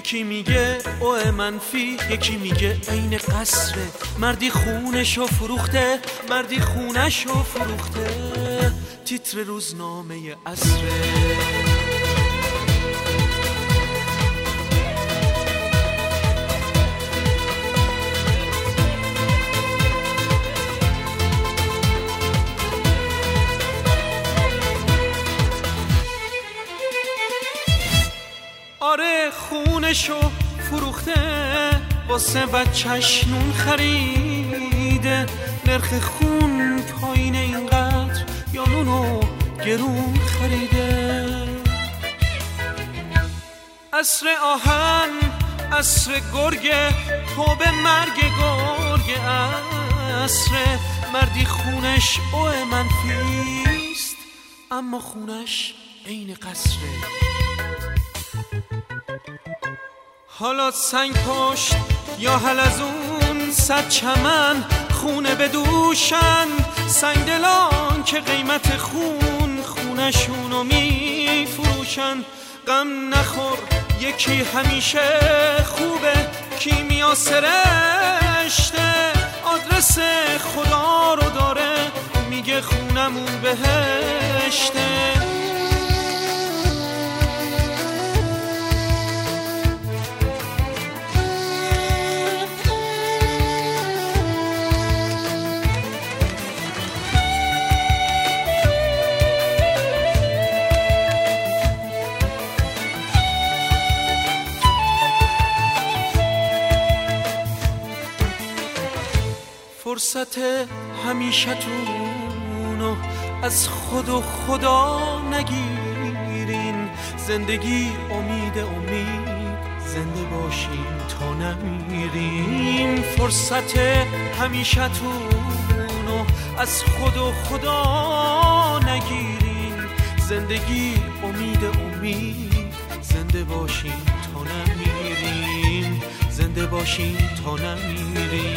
یکی میگه اوه منفی، یکی میگه عین قصره. مردی خونشو فروخته، مردی خونشو فروخته. تیتر روزنامه عصره. آره خونشو فروخته، واسه بچه‌ش نون خریده. نرخ خون پایین اینقدر یا نونو گرون خریده. عصر آهن، عصر گرگه، توبه مرگ گرگ. عصر مردی خونش اوه منفیست، اما خونش عین قصره. حالا سنگ پشت یا حلزون، صد چمن خونه بدوشن. سنگ دلان که قیمت خونشونو می فروشن. غم نخور یکی همیشه خوبه، کیمیا سرشته. آدرس خدا رو داره، میگه خونمون بهشته. فرصت همیشتونو از خود و خدا نگیرین. زندگی امید، زنده باشین تا نمیرین. فرصت همیشتونو از خود و خدا نگیرین. زندگی امید، زنده باشین تا نمیرین. زنده باشین تا نمیرین.